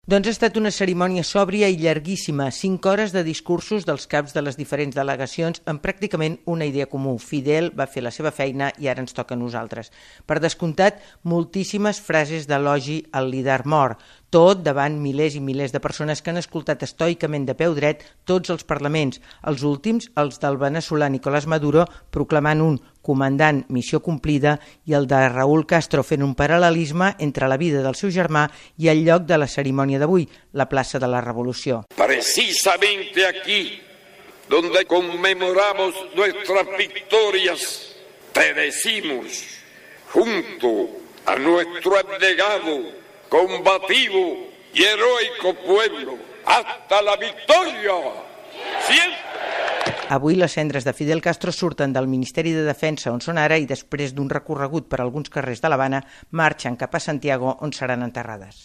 Doncs ha estat una cerimònia sòbria i llarguíssima, 5 hores de discursos dels caps de les diferents delegacions amb pràcticament una idea comú. Fidel va fer la seva feina i ara ens toca a nosaltres. Per descomptat, moltíssimes frases d'elogi al líder mort, tot davant milers i milers de persones que han escoltat estoicament de peu dret tots els parlaments, els últims, els del veneçolà Nicolás Maduro, proclamant un comandant missió complida, i el de Raúl Castro fent un paral·lelisme entre la vida del seu germà i el lloc de la cerimònia d'avui, la plaça de la Revolució. Precisamente aquí, donde conmemoramos nuestras victorias, te decimos, junto a nuestro abnegado, combativo y heroico pueblo, hasta la victoria, siempre. Avui les cendres de Fidel Castro surten del Ministeri de Defensa, on són ara, i després d'un recorregut per alguns carrers de l'Havana, marxen cap a Santiago, on seran enterrades.